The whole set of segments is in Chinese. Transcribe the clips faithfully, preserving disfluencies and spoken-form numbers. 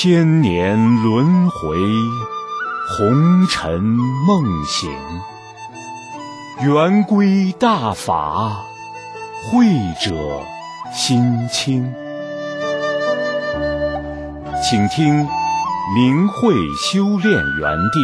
千年轮回，红尘梦醒，圆规大法，慧者心清。请听明慧修炼园地。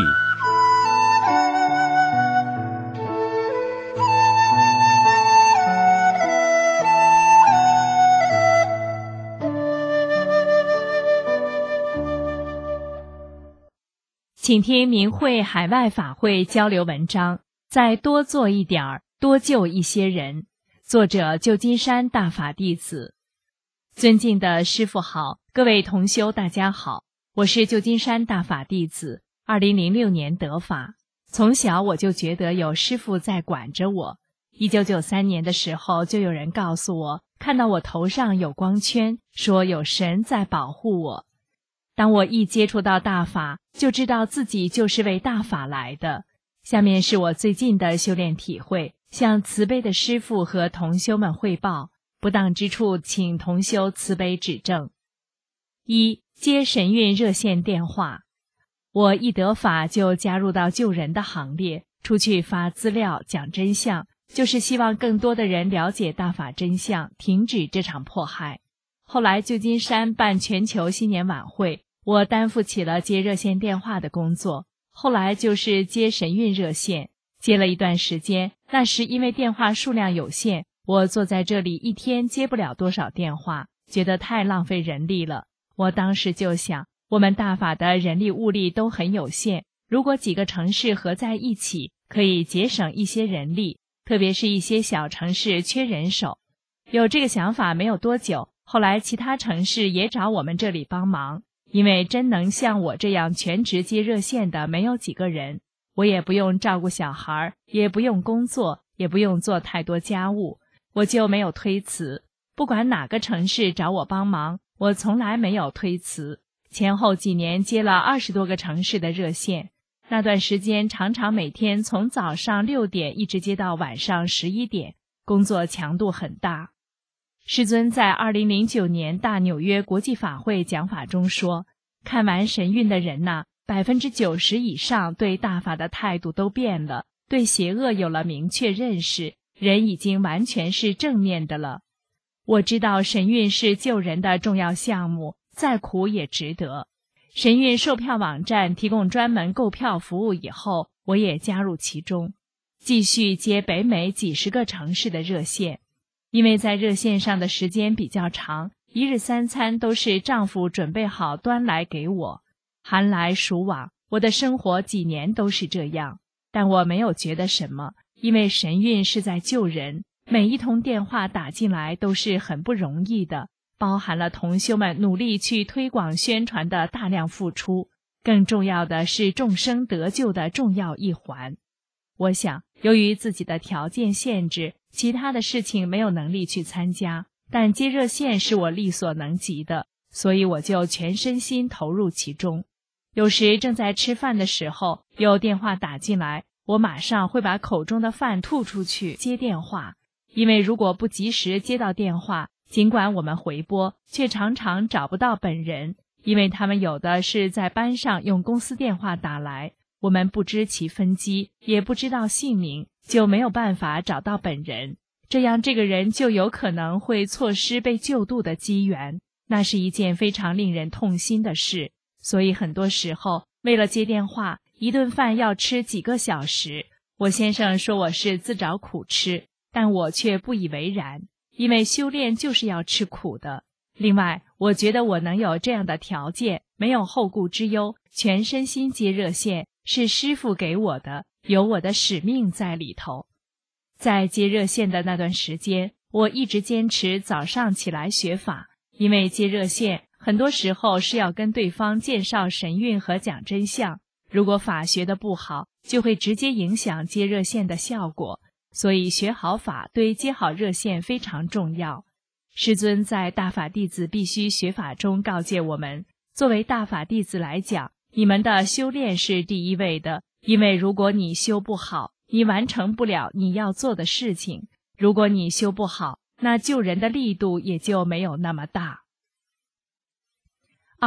请听明慧海外法会交流文章，再多做一点儿，多救一些人。作者旧金山大法弟子。尊敬的师父好，各位同修大家好，我是旧金山大法弟子，二零零六年得法。从小我就觉得有师父在管着我。一九九三年的时候，就有人告诉我，看到我头上有光圈，说有神在保护我。当我一接触到大法，就知道自己就是为大法来的。下面是我最近的修炼体会，向慈悲的师父和同修们汇报，不当之处请同修慈悲指正。一、接神韵热线电话。我一得法就加入到救人的行列，出去发资料讲真相，就是希望更多的人了解大法真相，停止这场迫害。后来旧金山办全球新年晚会，我担负起了接热线电话的工作，后来就是接神韵热线，接了一段时间，那时因为电话数量有限，我坐在这里一天接不了多少电话，觉得太浪费人力了。我当时就想，我们大法的人力物力都很有限，如果几个城市合在一起，可以节省一些人力，特别是一些小城市缺人手。有这个想法没有多久，后来其他城市也找我们这里帮忙，因为真能像我这样全职接热线的没有几个人，我也不用照顾小孩，也不用工作，也不用做太多家务，我就没有推辞。不管哪个城市找我帮忙，我从来没有推辞。前后几年接了二十多个城市的热线，那段时间常常每天从早上六点一直接到晚上十一点，工作强度很大。师尊在二零零九年大纽约国际法会讲法中说，看完神韵的人呐、啊，百分之九十以上对大法的态度都变了，对邪恶有了明确认识，人已经完全是正面的了。我知道神韵是救人的重要项目，再苦也值得。神韵售票网站提供专门购票服务以后，我也加入其中，继续接北美几十个城市的热线。因为在热线上的时间比较长，一日三餐都是丈夫准备好端来给我，寒来暑往，我的生活几年都是这样。但我没有觉得什么，因为神韵是在救人，每一通电话打进来都是很不容易的，包含了同修们努力去推广宣传的大量付出，更重要的是众生得救的重要一环。我想，由于自己的条件限制，其他的事情没有能力去参加，但接热线是我力所能及的，所以我就全身心投入其中。有时正在吃饭的时候，有电话打进来，我马上会把口中的饭吐出去接电话，因为如果不及时接到电话，尽管我们回拨，却常常找不到本人，因为他们有的是在班上用公司电话打来，我们不知其分机，也不知道姓名，就没有办法找到本人，这样这个人就有可能会错失被救度的机缘，那是一件非常令人痛心的事。所以很多时候为了接电话，一顿饭要吃几个小时。我先生说我是自找苦吃，但我却不以为然，因为修炼就是要吃苦的。另外，我觉得我能有这样的条件，没有后顾之忧，全身心接热线，是师父给我的，有我的使命在里头。在接热线的那段时间，我一直坚持早上起来学法，因为接热线很多时候是要跟对方介绍神韵和讲真相，如果法学得不好，就会直接影响接热线的效果，所以学好法对接好热线非常重要。师尊在大法弟子必须学法中告诫我们，作为大法弟子来讲，你们的修炼是第一位的，因为如果你修不好，你完成不了你要做的事情，如果你修不好，那救人的力度也就没有那么大。二、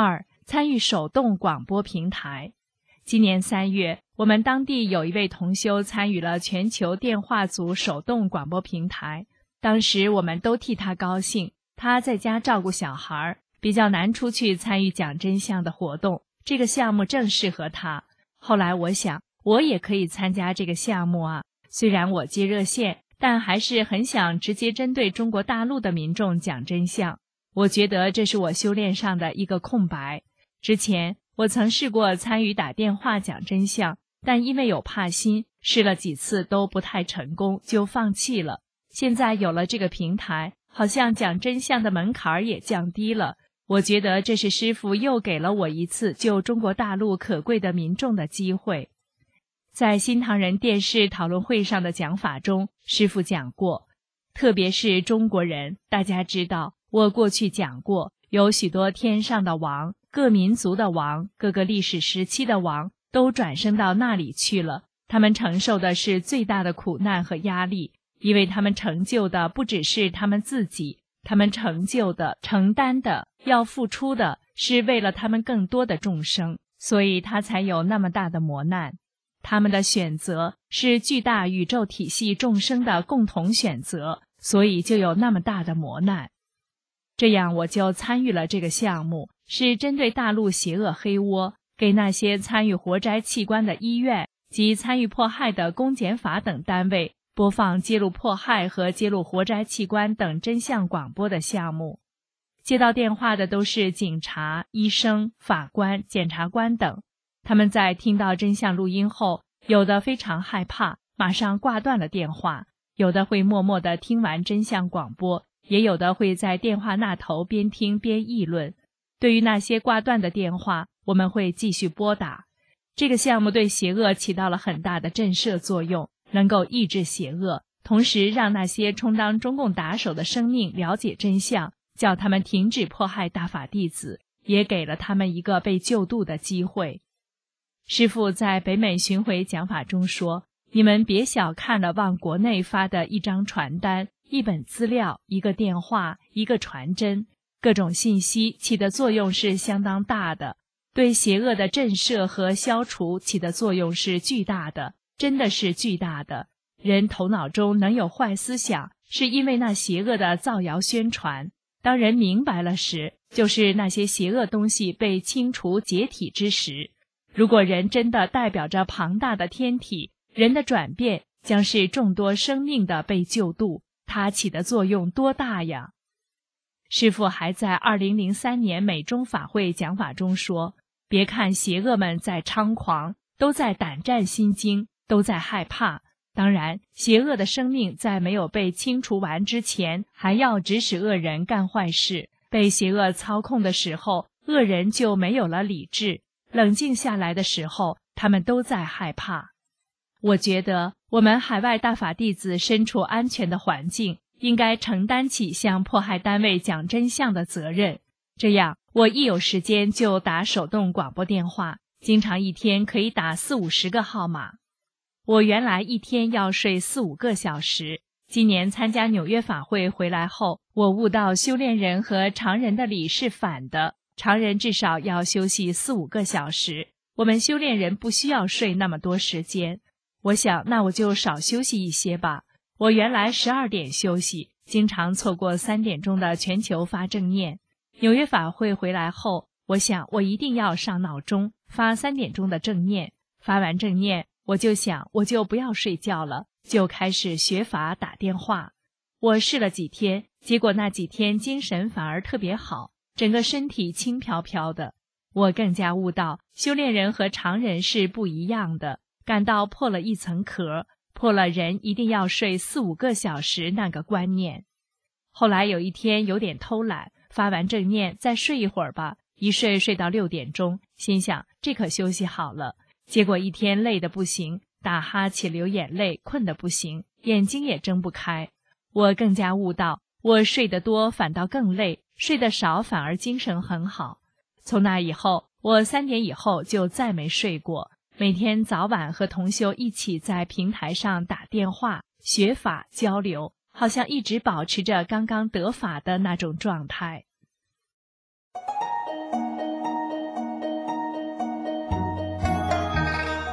参与手动广播平台。今年三月，我们当地有一位同修参与了全球电话组手动广播平台，当时我们都替他高兴，他在家照顾小孩，比较难出去参与讲真相的活动，这个项目正适合他。后来我想，我也可以参加这个项目啊，虽然我接热线，但还是很想直接针对中国大陆的民众讲真相。我觉得这是我修炼上的一个空白。之前我曾试过参与打电话讲真相，但因为有怕心，试了几次都不太成功，就放弃了。现在有了这个平台，好像讲真相的门槛也降低了。我觉得这是师父又给了我一次救中国大陆可贵的民众的机会。在新唐人电视讨论会上的讲法中，师父讲过，特别是中国人，大家知道，我过去讲过，有许多天上的王，各民族的王，各个历史时期的王，都转生到那里去了。他们承受的是最大的苦难和压力，因为他们成就的不只是他们自己，他们成就的、承担的、要付出的，是为了他们更多的众生，所以他才有那么大的磨难。他们的选择是巨大宇宙体系众生的共同选择，所以就有那么大的磨难。这样我就参与了这个项目，是针对大陆邪恶黑窝，给那些参与活摘器官的医院及参与迫害的公检法等单位播放揭露迫害和揭露活摘器官等真相广播的项目。接到电话的都是警察、医生、法官、检察官等，他们在听到真相录音后，有的非常害怕，马上挂断了电话，有的会默默地听完真相广播，也有的会在电话那头边听边议论。对于那些挂断的电话，我们会继续拨打。这个项目对邪恶起到了很大的震慑作用，能够抑制邪恶，同时让那些充当中共打手的生命了解真相，叫他们停止迫害大法弟子，也给了他们一个被救度的机会。师父在北美巡回讲法中说，你们别小看了往国内发的一张传单、一本资料、一个电话、一个传真，各种信息起的作用是相当大的，对邪恶的震慑和消除起的作用是巨大的，真的是巨大的。人头脑中能有坏思想，是因为那邪恶的造谣宣传。当人明白了时，就是那些邪恶东西被清除解体之时。如果人真的代表着庞大的天体，人的转变将是众多生命的被救度，它起的作用多大呀！师父还在二零零三年美中法会讲法中说，别看邪恶们在猖狂，都在胆战心惊，都在害怕。当然，邪恶的生命在没有被清除完之前，还要指使恶人干坏事。被邪恶操控的时候，恶人就没有了理智。冷静下来的时候，他们都在害怕。我觉得我们海外大法弟子身处安全的环境，应该承担起向迫害单位讲真相的责任。这样，我一有时间就打手动广播电话，经常一天可以打四五十个号码。我原来一天要睡四五个小时，今年参加纽约法会回来后，我悟到修炼人和常人的理是反的。常人至少要休息四五个小时，我们修炼人不需要睡那么多时间。我想，那我就少休息一些吧。我原来十二点休息，经常错过三点钟的全球发正念。纽约法会回来后，我想我一定要上闹钟，发三点钟的正念。发完正念，我就想我就不要睡觉了，就开始学法打电话。我试了几天，结果那几天精神反而特别好。整个身体轻飘飘的，我更加悟到修炼人和常人是不一样的，感到破了一层壳，破了人一定要睡四五个小时那个观念。后来有一天有点偷懒，发完正念再睡一会儿吧，一睡睡到六点钟，心想这可休息好了。结果一天累得不行，打哈欠流眼泪，困得不行，眼睛也睁不开。我更加悟到，我睡得多反倒更累，睡得少反而精神很好。从那以后，我三点以后就再没睡过，每天早晚和同修一起在平台上打电话、学法交流，好像一直保持着刚刚得法的那种状态。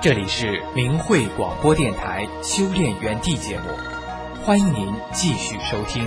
这里是明慧广播电台修炼园地节目，欢迎您继续收听。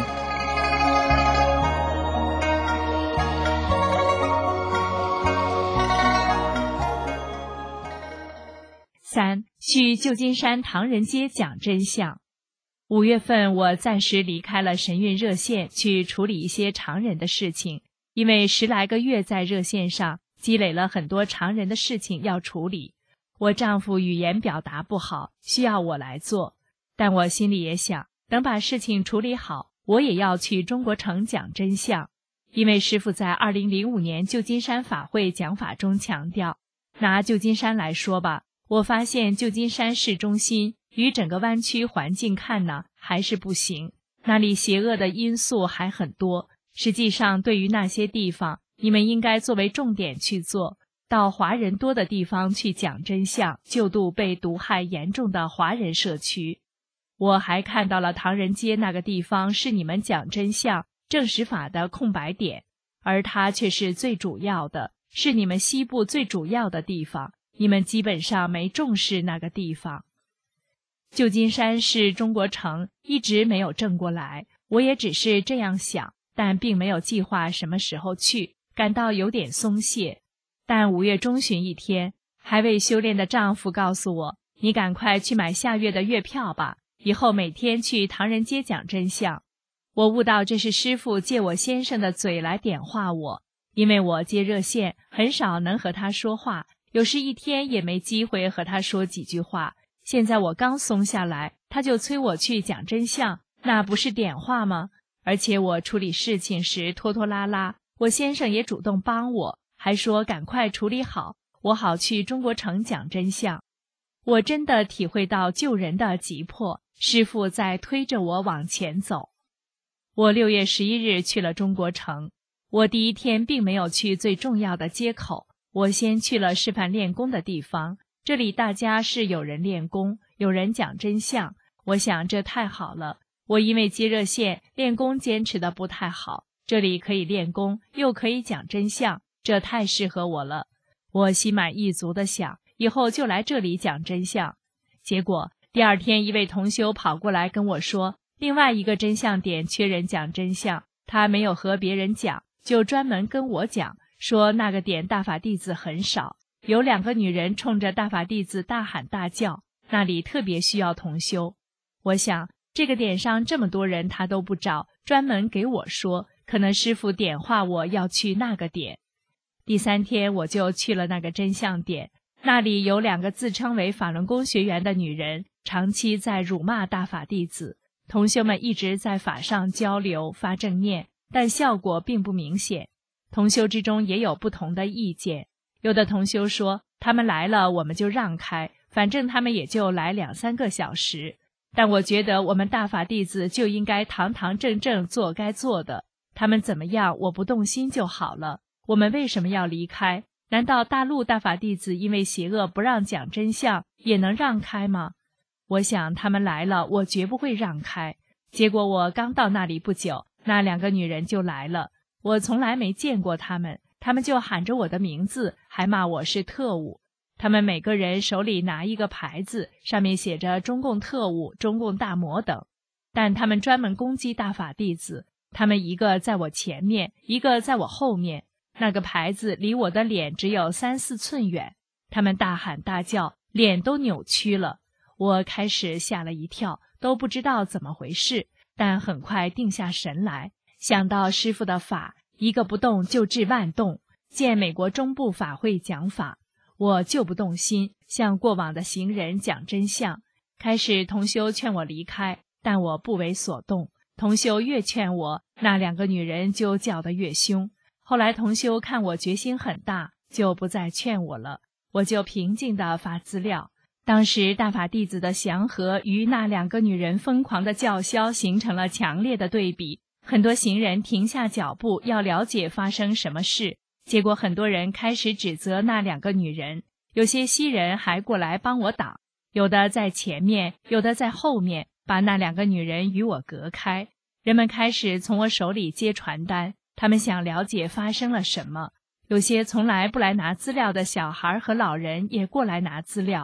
三，去旧金山唐人街讲真相。五月份，我暂时离开了神韵热线，去处理一些常人的事情。因为十来个月在热线上，积累了很多常人的事情要处理。我丈夫语言表达不好，需要我来做。但我心里也想，等把事情处理好，我也要去中国城讲真相。因为师父在二零零五年旧金山法会讲法中强调，拿旧金山来说吧，我发现旧金山市中心与整个湾区环境看呢，还是不行，那里邪恶的因素还很多。实际上，对于那些地方，你们应该作为重点去做，到华人多的地方去讲真相，救度被毒害严重的华人社区。我还看到了唐人街那个地方是你们讲真相证实法的空白点，而它却是最主要的，是你们西部最主要的地方，你们基本上没重视那个地方。旧金山是中国城，一直没有正过来，我也只是这样想，但并没有计划什么时候去，感到有点松懈。但五月中旬一天，还未修炼的丈夫告诉我，你赶快去买下月的月票吧，以后每天去唐人街讲真相。我悟到这是师父借我先生的嘴来点化我，因为我接热线很少能和他说话，有时一天也没机会和他说几句话。现在我刚松下来，他就催我去讲真相，那不是点化吗？而且我处理事情时拖拖拉拉，我先生也主动帮我，还说赶快处理好，我好去中国城讲真相。我真的体会到救人的急迫，师父在推着我往前走。我六月十一日去了中国城，我第一天并没有去最重要的街口，我先去了示范练功的地方，这里大家是有人练功，有人讲真相，我想这太好了。我因为接热线练功坚持的不太好，这里可以练功又可以讲真相，这太适合我了。我心满意足地想，以后就来这里讲真相。结果第二天一位同修跑过来跟我说，另外一个真相点缺人讲真相，他没有和别人讲，就专门跟我讲，说那个点大法弟子很少，有两个女人冲着大法弟子大喊大叫，那里特别需要同修。我想这个点上这么多人他都不找，专门给我说，可能师父点化我要去那个点。第三天我就去了那个真相点，那里有两个自称为法轮功学员的女人，长期在辱骂大法弟子。同修们一直在法上交流发正念，但效果并不明显。同修之中也有不同的意见，有的同修说他们来了我们就让开，反正他们也就来两三个小时。但我觉得我们大法弟子就应该堂堂正正做该做的，他们怎么样我不动心就好了，我们为什么要离开？难道大陆大法弟子因为邪恶不让讲真相也能让开吗？我想他们来了我绝不会让开。结果我刚到那里不久，那两个女人就来了，我从来没见过他们，他们就喊着我的名字，还骂我是特务。他们每个人手里拿一个牌子，上面写着中共特务、中共大魔等，但他们专门攻击大法弟子，他们一个在我前面，一个在我后面，那个牌子离我的脸只有三四寸远，他们大喊大叫，脸都扭曲了。我开始吓了一跳，都不知道怎么回事，但很快定下神来，想到师父的法，一个不动就治万动，见美国中部法会讲法，我就不动心，向过往的行人讲真相。开始同修劝我离开，但我不为所动，同修越劝我，那两个女人就叫得越凶。后来同修看我决心很大，就不再劝我了，我就平静地发资料。当时大法弟子的祥和与那两个女人疯狂的叫嚣形成了强烈的对比，很多行人停下脚步要了解发生什么事，结果很多人开始指责那两个女人，有些西人还过来帮我挡，有的在前面，有的在后面，把那两个女人与我隔开。人们开始从我手里接传单，他们想了解发生了什么，有些从来不来拿资料的小孩和老人也过来拿资料。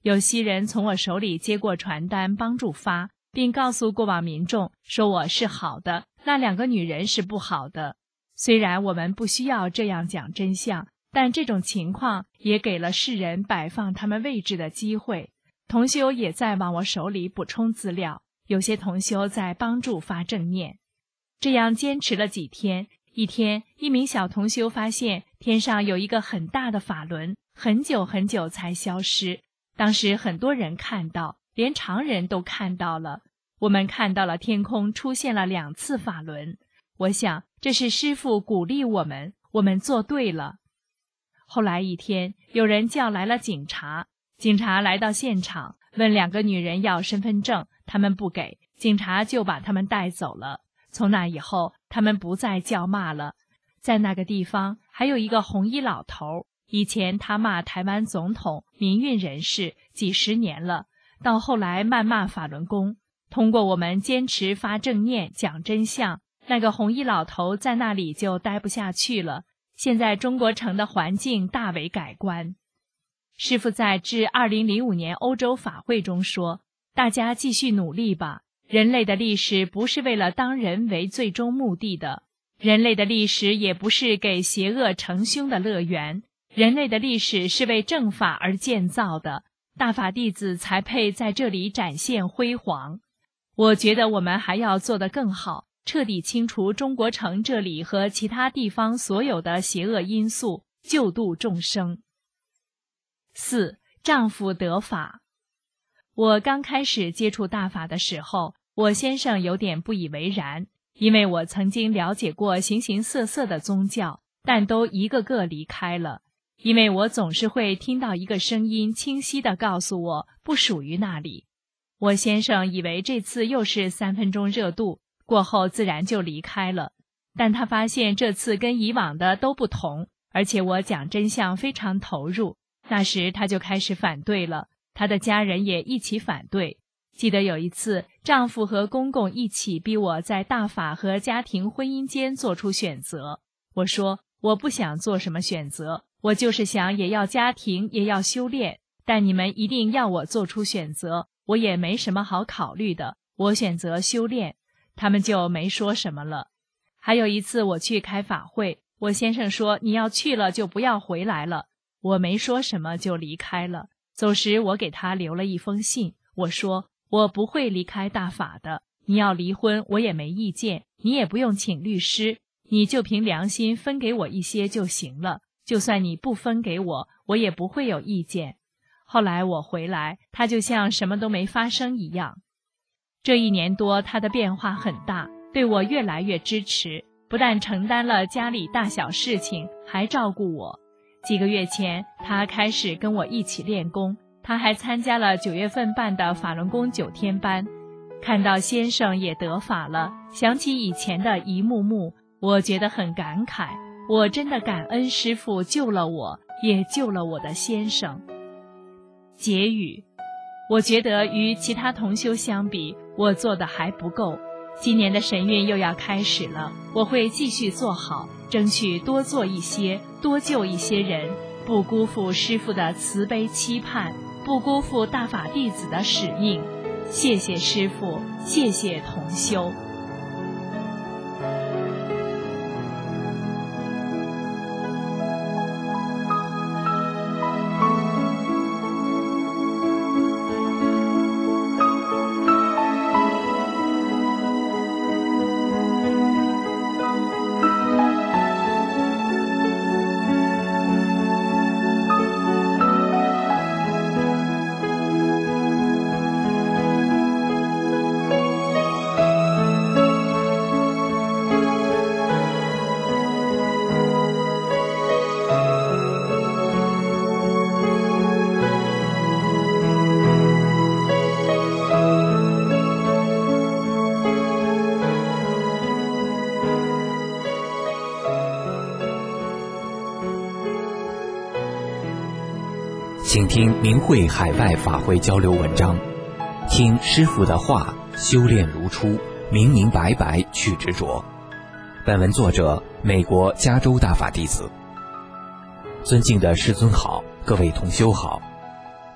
有西人从我手里接过传单帮助发，并告诉过往民众说我是好的，那两个女人是不好的。虽然我们不需要这样讲真相，但这种情况也给了世人摆放他们位置的机会。同修也在往我手里补充资料，有些同修在帮助发正念。这样坚持了几天，一天，一名小同修发现天上有一个很大的法轮，很久很久才消失。当时很多人看到，连常人都看到了。我们看到了天空出现了两次法轮。我想，这是师父鼓励我们，我们做对了。后来一天，有人叫来了警察，警察来到现场，问两个女人要身份证，他们不给，警察就把他们带走了。从那以后，他们不再叫骂了。在那个地方，还有一个红衣老头，以前他骂台湾总统、民运人士几十年了，到后来谩骂法轮功。通过我们坚持发正念、讲真相，那个红衣老头在那里就待不下去了。现在中国城的环境大为改观。师父在致二零零五年欧洲法会中说，大家继续努力吧，人类的历史不是为了当人为最终目的的，人类的历史也不是给邪恶成凶的乐园，人类的历史是为正法而建造的，大法弟子才配在这里展现辉煌。我觉得我们还要做得更好，彻底清除中国城这里和其他地方所有的邪恶因素，救度众生。四、丈夫得法。我刚开始接触大法的时候，我先生有点不以为然，因为我曾经了解过形形色色的宗教，但都一个个离开了。因为我总是会听到一个声音清晰地告诉我不属于那里。我先生以为这次又是三分钟热度，过后自然就离开了。但他发现这次跟以往的都不同，而且我讲真相非常投入，那时他就开始反对了，他的家人也一起反对。记得有一次，丈夫和公公一起逼我在大法和家庭婚姻间做出选择。我说，我不想做什么选择，我就是想也要家庭也要修炼，但你们一定要我做出选择，我也没什么好考虑的，我选择修炼。他们就没说什么了。还有一次我去开法会，我先生说你要去了就不要回来了，我没说什么就离开了。走时我给他留了一封信，我说我不会离开大法的，你要离婚我也没意见，你也不用请律师，你就凭良心分给我一些就行了，就算你不分给我，我也不会有意见。后来我回来，他就像什么都没发生一样。这一年多他的变化很大，对我越来越支持，不但承担了家里大小事情，还照顾我。几个月前他开始跟我一起练功，他还参加了九月份办的法轮功九天班。看到先生也得法了，想起以前的一幕幕，我觉得很感慨，我真的感恩师父救了我，也救了我的先生。结语，我觉得与其他同修相比，我做的还不够。今年的神运又要开始了，我会继续做好，争取多做一些，多救一些人，不辜负师父的慈悲期盼，不辜负大法弟子的使命。谢谢师父，谢谢同修。 请听明慧海外法会交流文章，听师父的话，修炼如初，明明白白去执着。本文作者美国加州大法弟子。尊敬的师尊好，各位同修好。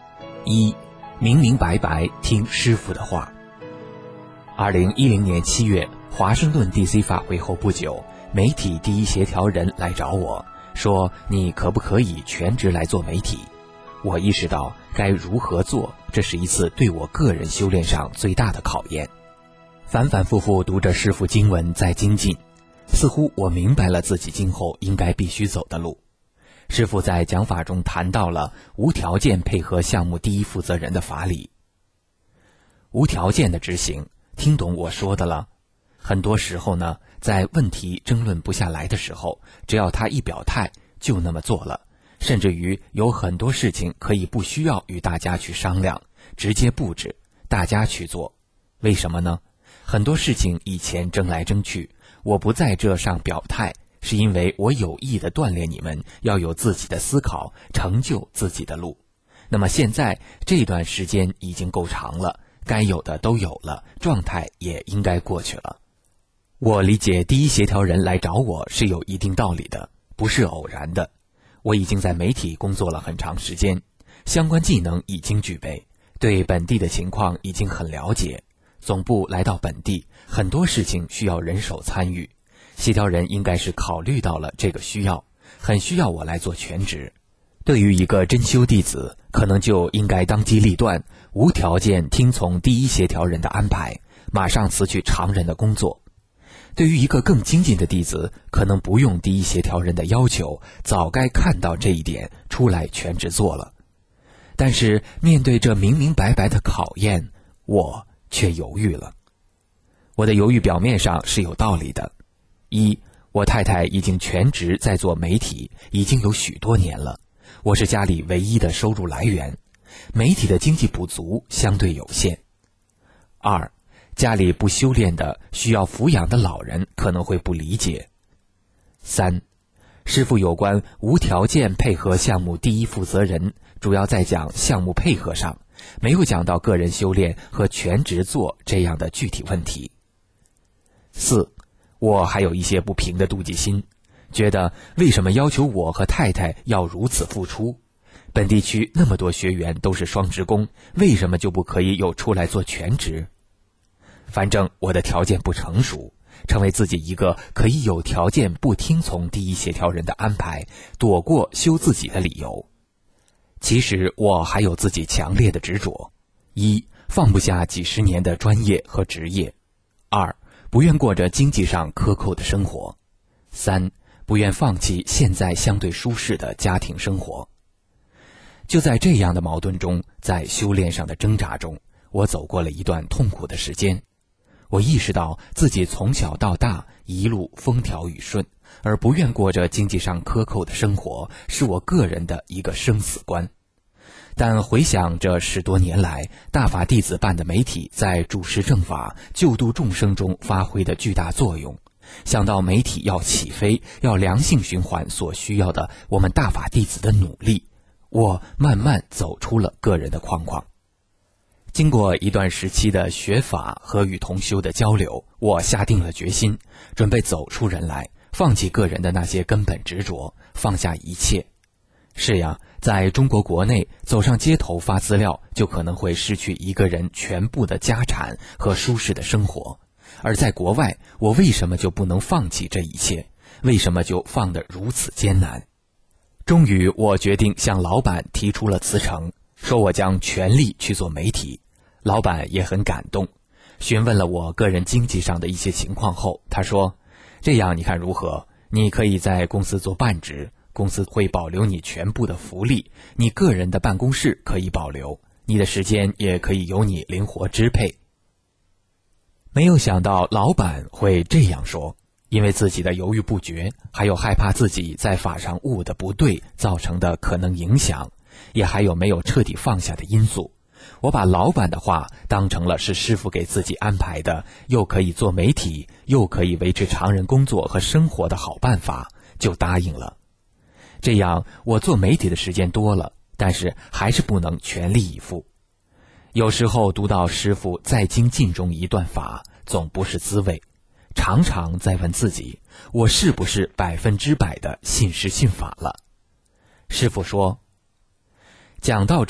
一，明明白白听师傅的话。二零一零年七月，华盛顿 D C 法会后不久，媒体第一协调人来找我，说你可不可以全职来做媒体？我意识到该如何做，这是一次对我个人修炼上最大的考验。反反复复读着师父经文在精进，似乎我明白了自己今后应该必须走的路。师父在讲法中谈到了无条件配合项目第一负责人的法理。无条件的执行，听懂我说的了？很多时候呢，在问题争论不下来的时候，只要他一表态，就那么做了。甚至于有很多事情可以不需要与大家去商量，直接布置，大家去做。为什么呢？很多事情以前争来争去，我不在这上表态，是因为我有意地锻炼你们要有自己的思考，成就自己的路。那么现在这段时间已经够长了，该有的都有了，状态也应该过去了。我理解第一协调人来找我是有一定道理的，不是偶然的。我已经在媒体工作了很长时间，相关技能已经具备，对本地的情况已经很了解。总部来到本地，很多事情需要人手参与，协调人应该是考虑到了这个需要，很需要我来做全职。对于一个真修弟子，可能就应该当机立断，无条件听从第一协调人的安排，马上辞去常人的工作。对于一个更精进的弟子，可能不用第一协调人的要求，早该看到这一点，出来全职做了。但是面对这明明白白的考验，我却犹豫了。我的犹豫表面上是有道理的。一，我太太已经全职在做媒体，已经有许多年了，我是家里唯一的收入来源，媒体的经济补足相对有限。二，家里不修炼的需要抚养的老人可能会不理解。三，师父有关无条件配合项目第一负责人，主要在讲项目配合上，没有讲到个人修炼和全职做这样的具体问题。四，我还有一些不平的妒忌心，觉得为什么要求我和太太要如此付出？本地区那么多学员都是双职工，为什么就不可以有出来做全职？反正我的条件不成熟，成为自己一个可以有条件不听从第一协调人的安排，躲过修自己的理由。其实我还有自己强烈的执着：一，放不下几十年的专业和职业；二，不愿过着经济上克扣的生活；三，不愿放弃现在相对舒适的家庭生活。就在这样的矛盾中，在修炼上的挣扎中，我走过了一段痛苦的时间。我意识到自己从小到大一路风调雨顺，而不愿过着经济上克扣的生活，是我个人的一个生死观。但回想这十多年来，大法弟子办的媒体在主持正法、救度众生中发挥的巨大作用，想到媒体要起飞、要良性循环所需要的我们大法弟子的努力，我慢慢走出了个人的框框。经过一段时期的学法和与同修的交流，我下定了决心，准备走出人来，放弃个人的那些根本执着，放下一切。是呀，在中国国内，走上街头发资料，就可能会失去一个人全部的家产和舒适的生活。而在国外，我为什么就不能放弃这一切？为什么就放得如此艰难？终于，我决定向老板提出了辞呈，说我将全力去做媒体。老板也很感动，询问了我个人经济上的一些情况后，他说：这样你看如何？你可以在公司做半职，公司会保留你全部的福利，你个人的办公室可以保留，你的时间也可以由你灵活支配。没有想到老板会这样说，因为自己的犹豫不决，还有害怕自己在法上悟的不对造成的可能影响，也还有没有彻底放下的因素。我把老板的话当成了是师父给自己安排的，又可以做媒体，又可以维持常人工作和生活的好办法，就答应了。这样我做媒体的时间多了，但是还是不能全力以赴。有时候读到师父在精进中一段法，总不是滋味，常常在问自己，我是不是百分之百的信师信法了？师父说，讲到这儿，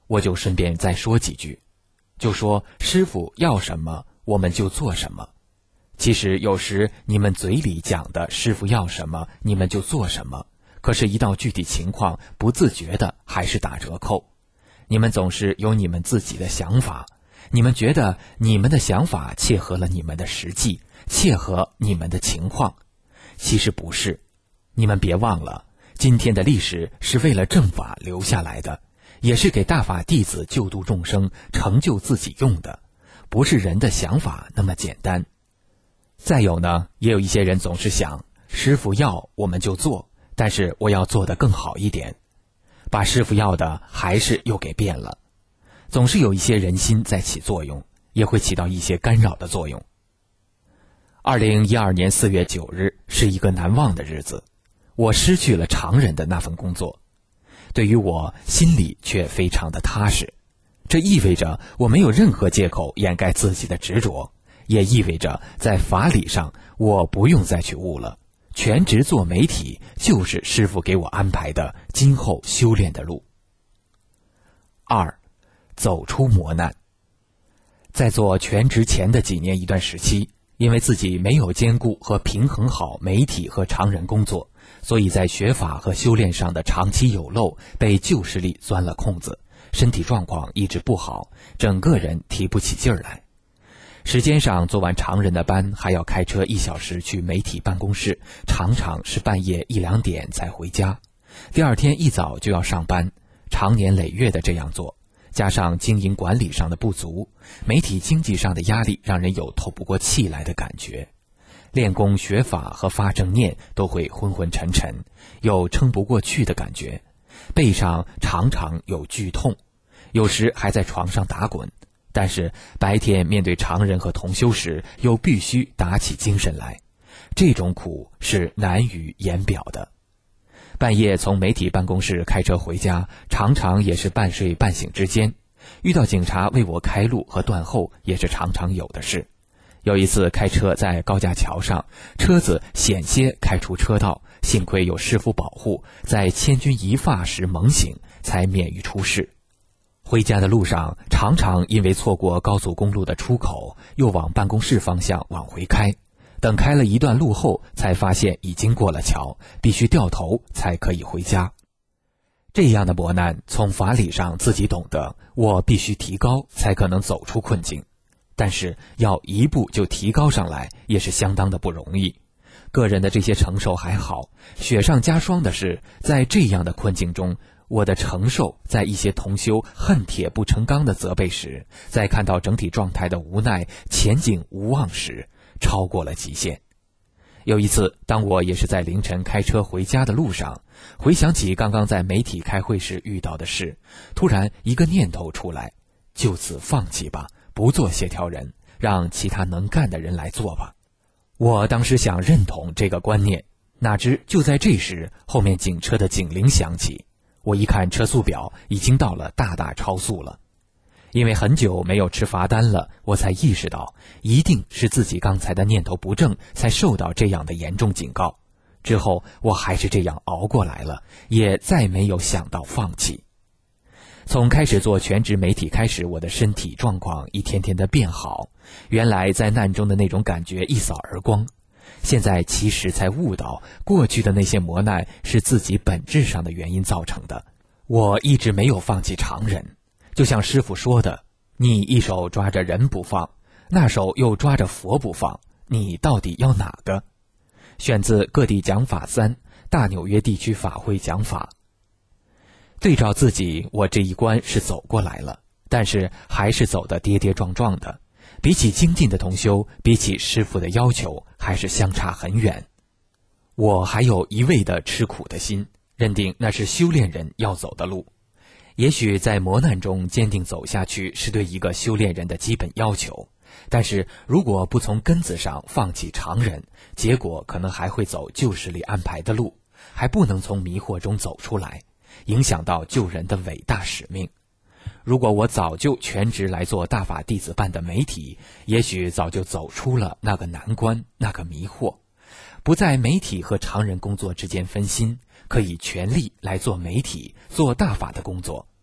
我就顺便再说几句，就说师父要什么我们就做什么。其实有时你们嘴里讲的师父要什么你们就做什么，可是一到具体情况，不自觉的还是打折扣。你们总是有你们自己的想法，你们觉得你们的想法切合了你们的实际，切合你们的情况。其实不是，你们别忘了，今天的历史是为了正法留下来的，也是给大法弟子救度众生、成就自己用的，不是人的想法那么简单。再有呢，也有一些人总是想，师父要我们就做，但是我要做得更好一点，把师父要的还是又给变了。总是有一些人心在起作用，也会起到一些干扰的作用。二零一二年四月九日是一个难忘的日子，我失去了常人的那份工作，对于我心里却非常的踏实。这意味着我没有任何借口掩盖自己的执着，也意味着在法理上我不用再去悟了，全职做媒体就是师父给我安排的今后修炼的路。二，走出磨难。在做全职前的几年一段时期，因为自己没有兼顾和平衡好媒体和常人工作，所以在学法和修炼上的长期有漏，被旧势力钻了空子，身体状况一直不好，整个人提不起劲儿来。时间上做完常人的班，还要开车一小时去媒体办公室，常常是半夜一两点才回家，第二天一早就要上班，长年累月的这样做，加上经营管理上的不足，媒体经济上的压力让人有透不过气来的感觉，练功学法和发正念都会昏昏沉沉，有撑不过去的感觉，背上常常有剧痛，有时还在床上打滚，但是白天面对常人和同修时又必须打起精神来，这种苦是难于言表的。半夜从媒体办公室开车回家，常常也是半睡半醒之间，遇到警察为我开路和断后也是常常有的事。有一次开车在高架桥上，车子险些开出车道，幸亏有师父保护，在千钧一发时猛醒，才免于出事。回家的路上常常因为错过高速公路的出口，又往办公室方向往回开，等开了一段路后才发现已经过了桥，必须掉头才可以回家。这样的磨难从法理上自己懂得，我必须提高才可能走出困境，但是要一步就提高上来也是相当的不容易。个人的这些承受还好，雪上加霜的是，在这样的困境中，我的承受在一些同修恨铁不成钢的责备时，在看到整体状态的无奈、前景无望时，超过了极限。有一次，当我也是在凌晨开车回家的路上，回想起刚刚在媒体开会时遇到的事，突然一个念头出来，就此放弃吧，不做协调人，让其他能干的人来做吧。我当时想认同这个观念，哪知就在这时，后面警车的警铃响起，我一看车速表，已经到了大大超速了。因为很久没有吃罚单了，我才意识到一定是自己刚才的念头不正，才受到这样的严重警告。之后我还是这样熬过来了，也再没有想到放弃。从开始做全职媒体开始，我的身体状况一天天的变好，原来在难中的那种感觉一扫而光。现在其实才悟到，过去的那些磨难是自己本质上的原因造成的。我一直没有放弃常人，就像师父说的，你一手抓着人不放，那手又抓着佛不放，你到底要哪个？选自各地讲法三，大纽约地区法会讲法。对照自己，我这一关是走过来了，但是还是走得跌跌撞撞的，比起精进的同修，比起师父的要求，还是相差很远。我还有一味的吃苦的心，认定那是修炼人要走的路。也许在磨难中坚定走下去是对一个修炼人的基本要求，但是如果不从根子上放弃常人，结果可能还会走旧势力安排的路，还不能从迷惑中走出来，影响到救人的伟大使命。如果我早就全职来做大法弟子办的媒体，也许早就走出了那个难关，那个迷惑，不在媒体和常人工作之间分心，可以全力来做媒体，做大法的工作。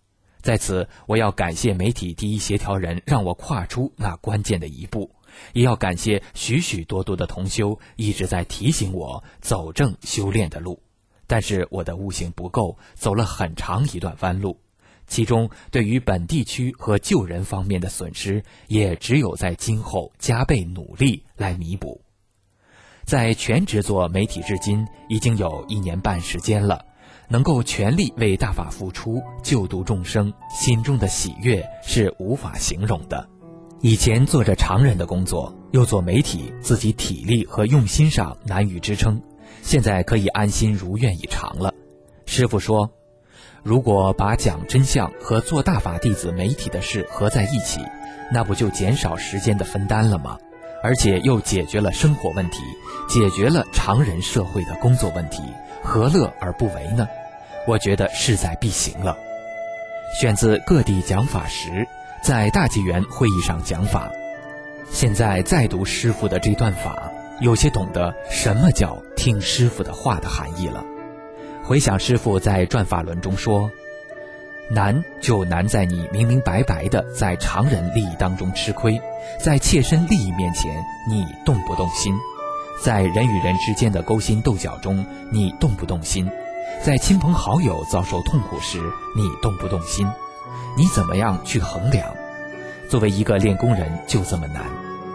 在此，我要感谢媒体第一协调人，让我跨出那关键的一步，也要感谢许许多多的同修一直在提醒我走正修炼的路。但是我的悟性不够，走了很长一段弯路，其中对于本地区和救人方面的损失，也只有在今后加倍努力来弥补。在全职做媒体至今已经有一年半时间了，能够全力为大法付出，救度众生，心中的喜悦是无法形容的。以前做着常人的工作，又做媒体，自己体力和用心上难以支撑，现在可以安心如愿以偿了。师父说，如果把讲真相和做大法弟子媒体的事合在一起，那不就减少时间的分担了吗？而且又解决了生活问题，解决了常人社会的工作问题，何乐而不为呢？我觉得势在必行了。选自各地讲法时，在大纪元会议上讲法。现在再读师父的这段法，有些懂得什么叫听师父的话的含义了。回想师父在转法轮中说，难就难在你明明白白的在常人利益当中吃亏，在切身利益面前你动不动心，在人与人之间的勾心斗角中你动不动心，在亲朋好友遭受痛苦时你动不动心，你怎么样去衡量？作为一个练功人就这么难。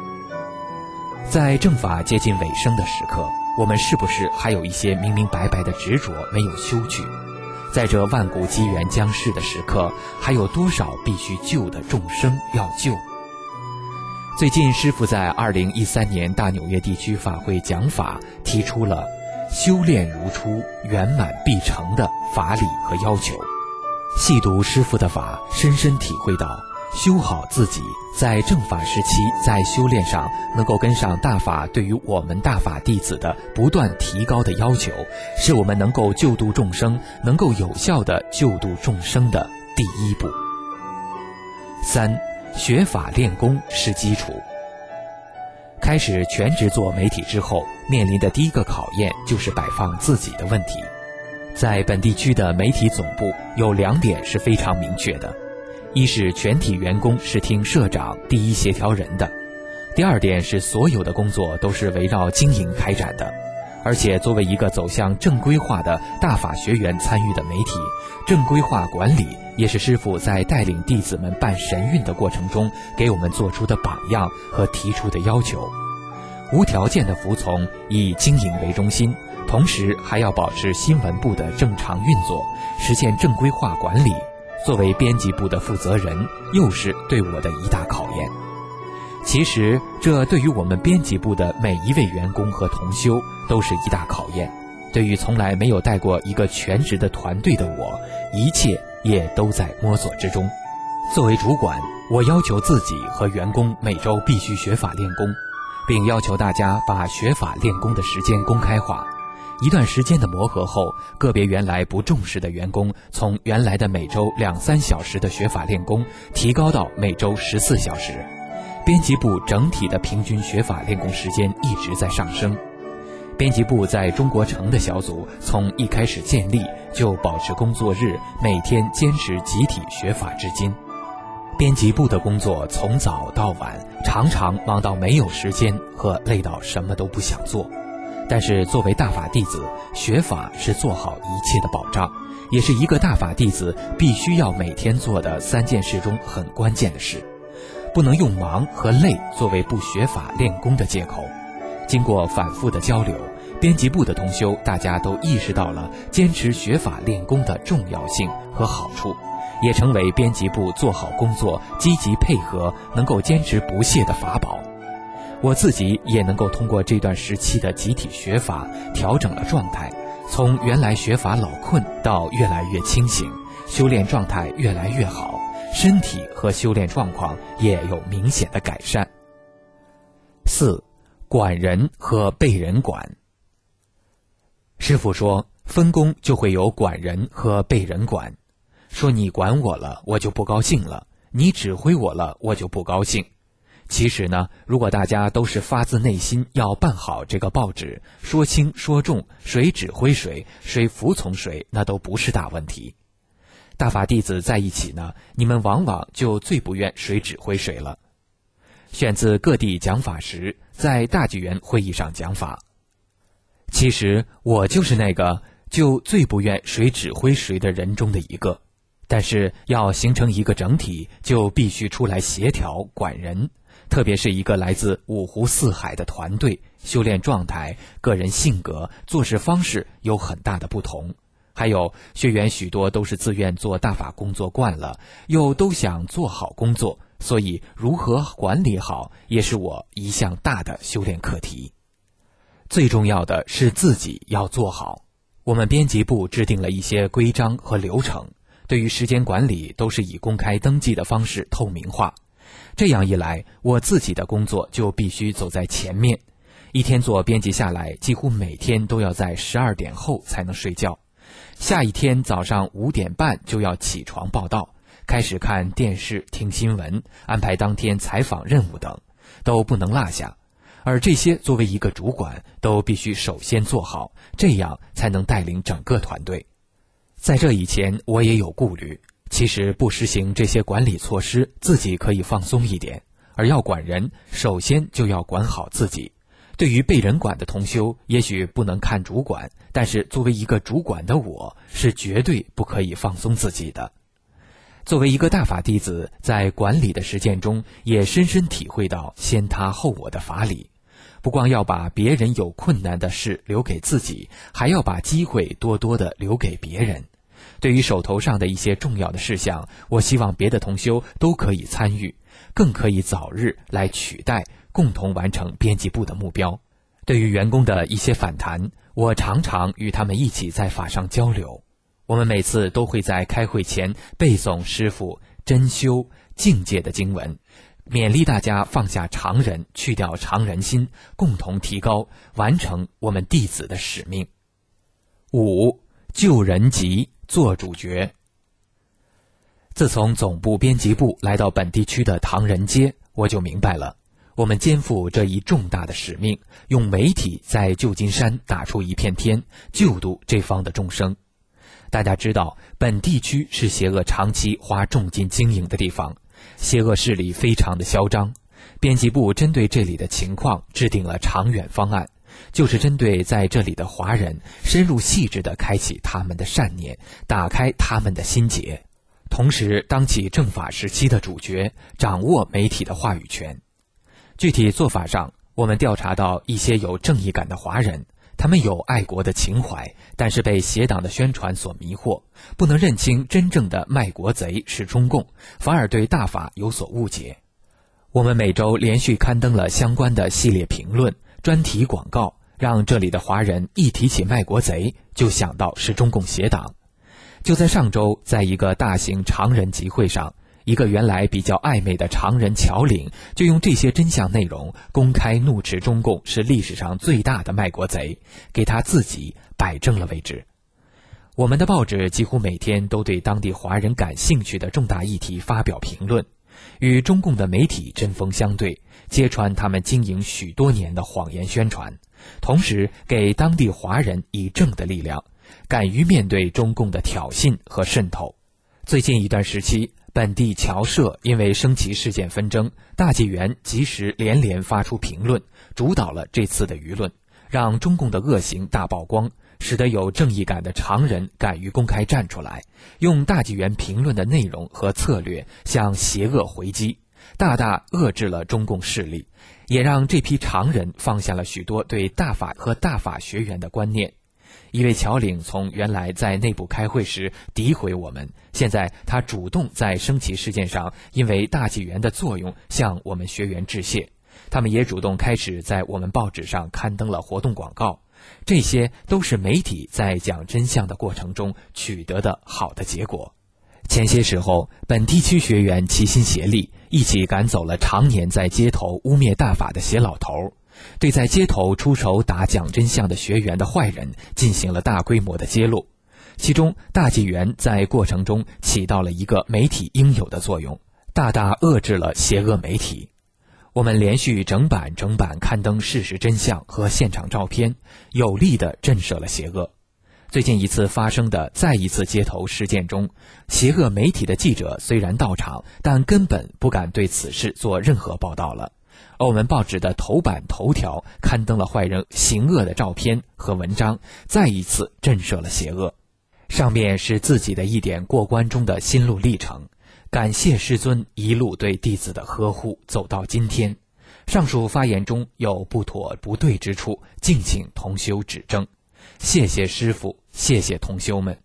在正法接近尾声的时刻，我们是不是还有一些明明白白的执着没有修去？在这万古机缘将逝的时刻，还有多少必须救的众生要救？最近师父在二零一三年大纽约地区法会讲法，提出了修炼如初，圆满必成的法理和要求。细读师父的法，深深体会到修好自己，在正法时期在修炼上能够跟上大法对于我们大法弟子的不断提高的要求，是我们能够救度众生，能够有效地救度众生的第一步。三，学法练功是基础。开始全职做媒体之后，面临的第一个考验就是摆放自己的问题。在本地区的媒体总部有两点是非常明确的，一是全体员工是听社长第一协调人的，第二点是所有的工作都是围绕经营开展的。而且作为一个走向正规化的大法学员参与的媒体，正规化管理也是师父在带领弟子们办神韵的过程中给我们做出的榜样和提出的要求。无条件的服从，以经营为中心，同时还要保持新闻部的正常运作，实现正规化管理。作为编辑部的负责人，又是对我的一大考验。其实这对于我们编辑部的每一位员工和同修都是一大考验。对于从来没有带过一个全职的团队的我，一切也都在摸索之中。作为主管，我要求自己和员工每周必须学法练功，并要求大家把学法练功的时间公开化。一段时间的磨合后，个别原来不重视的员工从原来的每周两三小时的学法练功提高到每周十四小时。编辑部整体的平均学法练功时间一直在上升。编辑部在中国城的小组从一开始建立就保持工作日每天坚持集体学法至今。编辑部的工作从早到晚，常常忙到没有时间和累到什么都不想做。但是作为大法弟子，学法是做好一切的保障，也是一个大法弟子必须要每天做的三件事中很关键的事，不能用忙和累作为不学法练功的借口。经过反复的交流，编辑部的同修大家都意识到了坚持学法练功的重要性和好处，也成为编辑部做好工作、积极配合、能够坚持不懈的法宝。我自己也能够通过这段时期的集体学法调整了状态，从原来学法老困到越来越清醒，修炼状态越来越好，身体和修炼状况也有明显的改善。四，管人和被人管。师父说，分工就会有管人和被人管，说你管我了，我就不高兴了；你指挥我了，我就不高兴。其实呢，如果大家都是发自内心要办好这个报纸，说轻说重，谁指挥谁，谁服从谁，那都不是大问题。 大法弟子在一起呢，你们往往就最不愿谁指挥谁了。选自各地讲法时，在大纪元会议上讲法。其实我就是那个就最不愿谁指挥谁的人中的一个，但是要形成一个整体，就必须出来协调管人，特别是一个来自五湖四海的团队，修炼状态、个人性格、做事方式有很大的不同。还有学员许多都是自愿做大法工作惯了，又都想做好工作，所以如何管理好也是我一项大的修炼课题。最重要的是自己要做好。我们编辑部制定了一些规章和流程，对于时间管理都是以公开登记的方式透明化。这样一来，我自己的工作就必须走在前面。一天做编辑下来，几乎每天都要在十二点后才能睡觉。下一天早上五点半就要起床报到，开始看电视、听新闻，安排当天采访任务等，都不能落下。而这些作为一个主管，都必须首先做好，这样才能带领整个团队。在这以前，我也有顾虑。其实不实行这些管理措施，自己可以放松一点。而要管人，首先就要管好自己。对于被人管的同修，也许不能看主管，但是作为一个主管的我，是绝对不可以放松自己的。作为一个大法弟子，在管理的实践中，也深深体会到先他后我的法理。不光要把别人有困难的事留给自己，还要把机会多多的留给别人。对于手头上的一些重要的事项，我希望别的同修都可以参与，更可以早日来取代，共同完成编辑部的目标。对于员工的一些反弹，我常常与他们一起在法上交流。我们每次都会在开会前背诵师父真修境界的经文，勉励大家放下常人，去掉常人心，共同提高，完成我们弟子的使命。五、救人急，做主角。自从总部编辑部来到本地区的唐人街，我就明白了，我们肩负这一重大的使命，用媒体在旧金山打出一片天，救度这方的众生。大家知道，本地区是邪恶长期花重金经营的地方，邪恶势力非常的嚣张。编辑部针对这里的情况制定了长远方案，就是针对在这里的华人，深入细致地开启他们的善念，打开他们的心结，同时当起正法时期的主角，掌握媒体的话语权。具体做法上，我们调查到一些有正义感的华人，他们有爱国的情怀，但是被邪党的宣传所迷惑，不能认清真正的卖国贼是中共，反而对大法有所误解。我们每周连续刊登了相关的系列评论、专题广告，让这里的华人一提起卖国贼就想到是中共邪党。就在上周，在一个大型常人集会上，一个原来比较暧昧的常人侨领就用这些真相内容公开怒斥中共是历史上最大的卖国贼，给他自己摆正了位置。我们的报纸几乎每天都对当地华人感兴趣的重大议题发表评论，与中共的媒体针锋相对，揭穿他们经营许多年的谎言宣传，同时给当地华人以正的力量，敢于面对中共的挑衅和渗透。最近一段时期，本地侨社因为升旗事件纷争，大纪元及时连连发出评论，主导了这次的舆论，让中共的恶行大曝光，使得有正义感的常人敢于公开站出来，用大纪元评论的内容和策略向邪恶回击，大大遏制了中共势力，也让这批常人放下了许多对大法和大法学员的观念。一位侨领从原来在内部开会时诋毁我们，现在他主动在升旗事件上因为大纪元的作用向我们学员致谢。他们也主动开始在我们报纸上刊登了活动广告，这些都是媒体在讲真相的过程中取得的好的结果。前些时候，本地区学员齐心协力，一起赶走了常年在街头污蔑大法的邪老头，对在街头出手打讲真相的学员的坏人进行了大规模的揭露。其中大纪元在过程中起到了一个媒体应有的作用，大大遏制了邪恶媒体。我们连续整版整版刊登事实真相和现场照片，有力地震慑了邪恶。 最近一次发生的再一次街头事件中，邪恶媒体的记者虽然到场，但根本不敢对此事做任何报道了。而我们报纸的头版头条刊登了坏人行恶的照片和文章，再一次震慑了邪恶。上面是自己的一点过关中的心路历程，感谢师尊一路对弟子的呵护，走到今天。上述发言中有不妥不对之处，敬请同修指正。谢谢师父，谢谢同修们。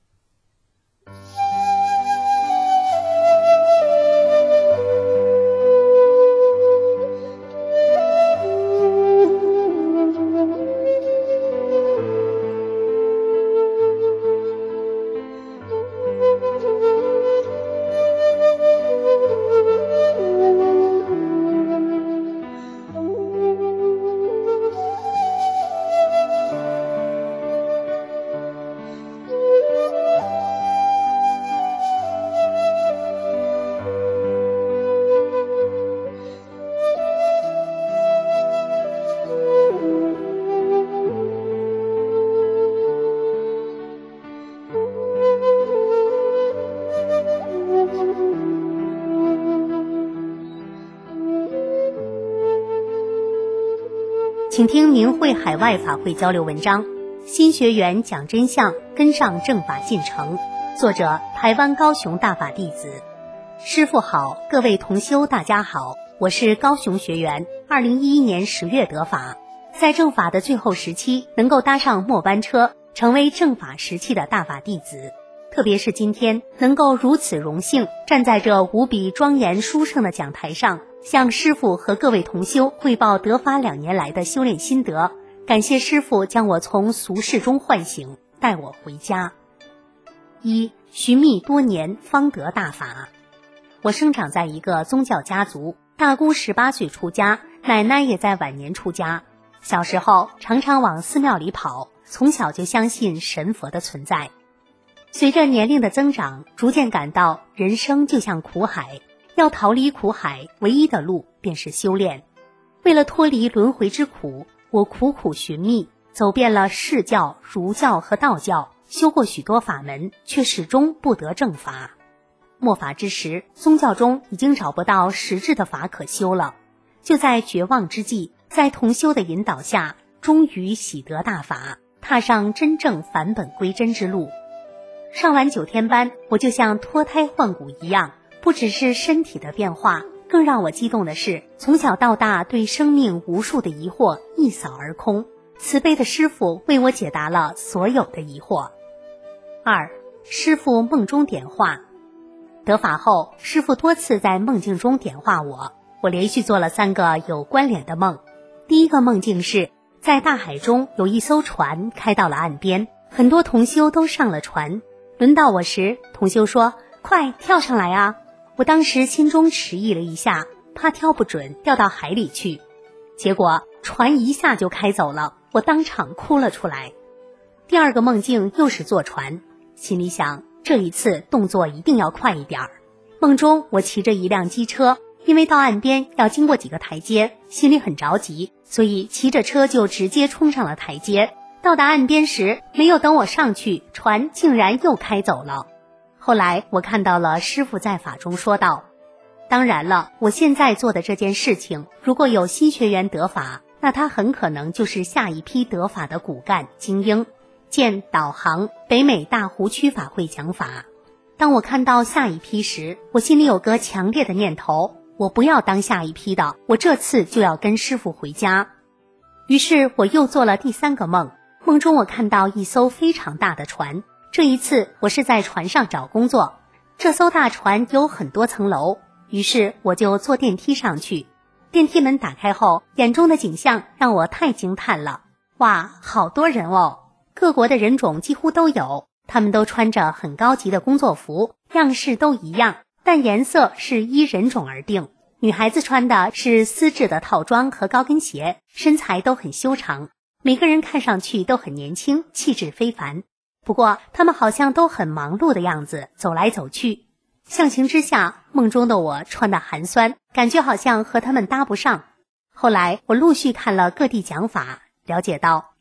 请听明慧海外法会交流文章，新学员讲真相，跟上正法进程。作者台湾高雄大法弟子。师父好，各位同修大家好，我是高雄学员，二零一一年十月得法，在正法的最后时期能够搭上末班车，成为正法时期的大法弟子。特别是今天能够如此荣幸站在这无比庄严殊胜的讲台上，向师父和各位同修汇报得法两年来的修炼心得，感谢师父将我从俗世中唤醒，带我回家。一、寻觅多年方得大法。我生长在一个宗教家族，大姑十八岁出家，奶奶也在晚年出家。小时候常常往寺庙里跑，从小就相信神佛的存在。随着年龄的增长，逐渐感到人生就像苦海，要逃离苦海，唯一的路便是修炼。为了脱离轮回之苦，我苦苦寻觅，走遍了释教、儒教和道教，修过许多法门，却始终不得正法。末法之时，宗教中已经找不到实质的法可修了。就在绝望之际，在同修的引导下，终于喜得大法，踏上真正返本归真之路。上完九天班，我就像脱胎换骨一样，不只是身体的变化，更让我激动的是，从小到大对生命无数的疑惑一扫而空，慈悲的师父为我解答了所有的疑惑。二、师父梦中点化。得法后，师父多次在梦境中点化我，我连续做了三个有关联的梦。第一个梦境是在大海中有一艘船开到了岸边，很多同修都上了船，轮到我时，同修说：“快跳上来啊！”我当时心中迟疑了一下，怕跳不准掉到海里去。结果船一下就开走了，我当场哭了出来。第二个梦境又是坐船，心里想这一次动作一定要快一点儿。梦中我骑着一辆机车，因为到岸边要经过几个台阶，心里很着急，所以骑着车就直接冲上了台阶。到达岸边时，没有等我上去，船竟然又开走了。后来我看到了师父在法中说道：“当然了，我现在做的这件事情，如果有新学员得法，那他很可能就是下一批得法的骨干精英。”见导航北美大湖区法会讲法。当我看到下一批时，我心里有个强烈的念头，我不要当下一批的，我这次就要跟师父回家。于是我又做了第三个梦，梦中我看到一艘非常大的船，这一次我是在船上找工作。这艘大船有很多层楼，于是我就坐电梯上去。电梯门打开后，眼中的景象让我太惊叹了。哇，好多人哦！各国的人种几乎都有，他们都穿着很高级的工作服，样式都一样，但颜色是依人种而定。女孩子穿的是丝质的套装和高跟鞋，身材都很修长，每个人看上去都很年轻，气质非凡。不过他们好像都很忙碌的样子，走来走去。相形之下，梦中的我穿得寒酸，感觉好像和他们搭不上。后来我陆续看了各地讲法，了解到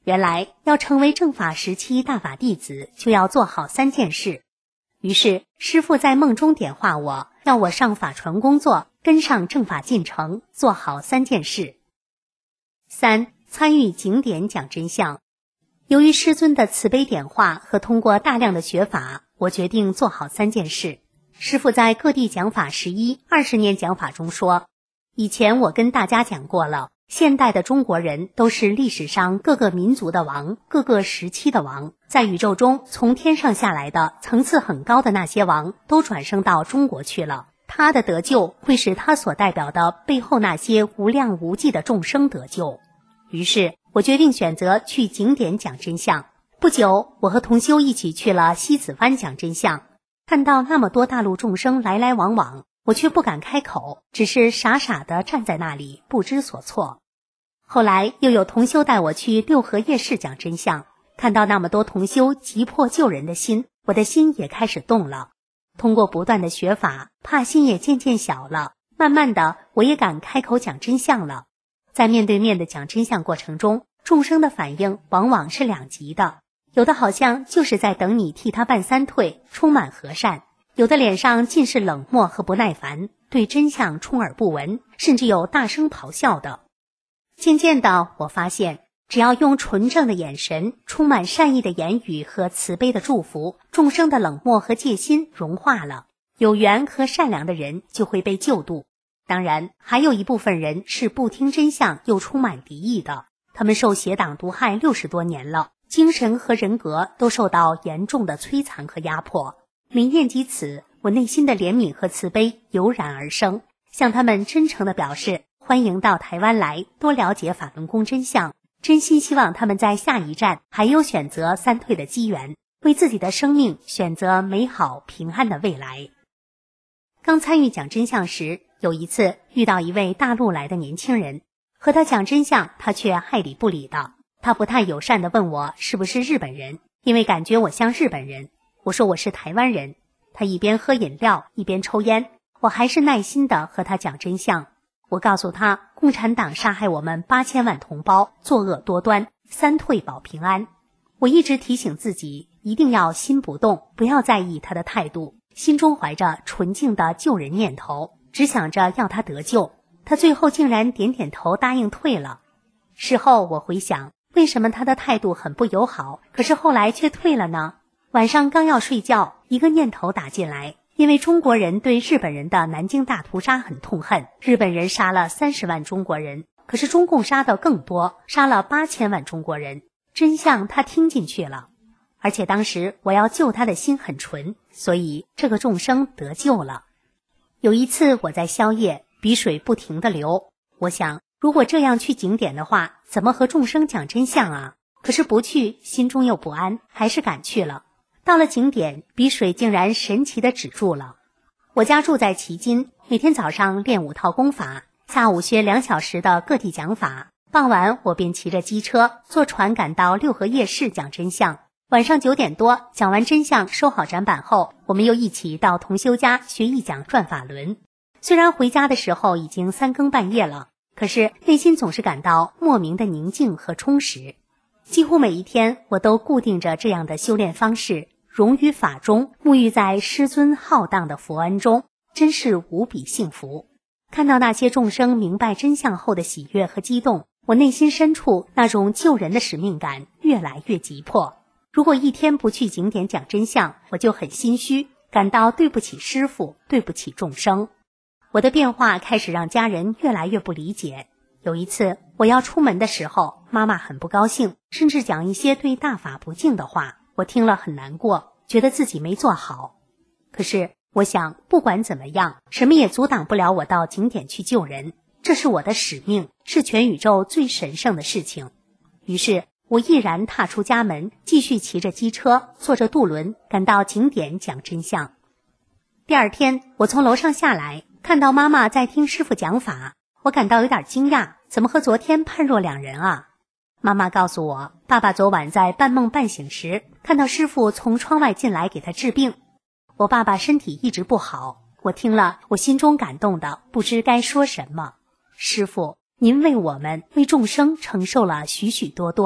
原来要成为正法时期大法弟子，就要做好三件事。于是师父在梦中点化我，要我上法船工作，跟上正法进程，做好三件事。三、参与景点讲真相。由于师尊的慈悲点化和通过大量的学法，我决定做好三件事。师父在各地讲法十一、二十年讲法中说，以前我跟大家讲过了，现代的中国人都是历史上各个民族的王，各个时期的王，在宇宙中从天上下来的层次很高的那些王都转生到中国去了，他的得救会使他所代表的背后那些无量无际的众生得救。于是我决定选择去景点讲真相。不久，我和同修一起去了西子湾讲真相，看到那么多大陆众生来来往往，我却不敢开口，只是傻傻地站在那里不知所措。后来又有同修带我去六合夜市讲真相，看到那么多同修急迫救人的心，我的心也开始动了。通过不断的学法，怕心也渐渐小了，慢慢的我也敢开口讲真相了。在面对面的讲真相过程中，众生的反应往往是两极的，有的好像就是在等你替他办三退，充满和善，有的脸上尽是冷漠和不耐烦，对真相充耳不闻，甚至有大声咆哮的。渐渐的，我发现只要用纯正的眼神，充满善意的言语和慈悲的祝福，众生的冷漠和戒心融化了，有缘和善良的人就会被救度。当然，还有一部分人是不听真相又充满敌意的，他们受邪党毒害六十多年了，精神和人格都受到严重的摧残和压迫。每念及此，我内心的怜悯和慈悲油然而生，向他们真诚地表示欢迎到台湾来多了解法轮功真相，真心希望他们在下一站还有选择三退的机缘，为自己的生命选择美好平安的未来。刚参与讲真相时，有一次遇到一位大陆来的年轻人，和他讲真相，他却爱理不理的。他不太友善地问我是不是日本人，因为感觉我像日本人。我说我是台湾人。他一边喝饮料一边抽烟，我还是耐心地和他讲真相。我告诉他，共产党杀害我们八千万同胞，作恶多端，三退保平安。我一直提醒自己，一定要心不动，不要在意他的态度，心中怀着纯净的救人念头，只想着要他得救。他最后竟然点点头答应退了。事后我回想，为什么他的态度很不友好，可是后来却退了呢？晚上刚要睡觉，一个念头打进来，因为中国人对日本人的南京大屠杀很痛恨，日本人杀了三十万中国人，可是中共杀的更多，杀了八千万中国人。真相他听进去了，而且当时我要救他的心很纯，所以这个众生得救了。有一次我在宵夜，鼻水不停地流，我想如果这样去景点的话，怎么和众生讲真相啊？可是不去，心中又不安，还是赶去了。到了景点，鼻水竟然神奇地止住了。我家住在旗津，每天早上练五套功法，下午学两小时的各地讲法，傍晚我便骑着机车坐船赶到六合夜市讲真相。晚上九点多讲完真相，收好展板后，我们又一起到同修家学一讲转法轮。虽然回家的时候已经三更半夜了，可是内心总是感到莫名的宁静和充实。几乎每一天我都固定着这样的修炼方式，融于法中，沐浴在师尊浩荡的佛恩中，真是无比幸福。看到那些众生明白真相后的喜悦和激动，我内心深处那种救人的使命感越来越急迫。如果一天不去景点讲真相，我就很心虚，感到对不起师父，对不起众生。我的变化开始让家人越来越不理解。有一次我要出门的时候，妈妈很不高兴，甚至讲一些对大法不敬的话，我听了很难过，觉得自己没做好。可是我想，不管怎么样，什么也阻挡不了我到景点去救人，这是我的使命，是全宇宙最神圣的事情。于是我毅然踏出家门，继续骑着机车，坐着渡轮赶到景点讲真相。第二天我从楼上下来，看到妈妈在听师父讲法，我感到有点惊讶，怎么和昨天判若两人啊？妈妈告诉我，爸爸昨晚在半梦半醒时看到师父从窗外进来给他治病。我爸爸身体一直不好，我听了，我心中感动的不知该说什么。师父，您为我们为众生承受了许许多多，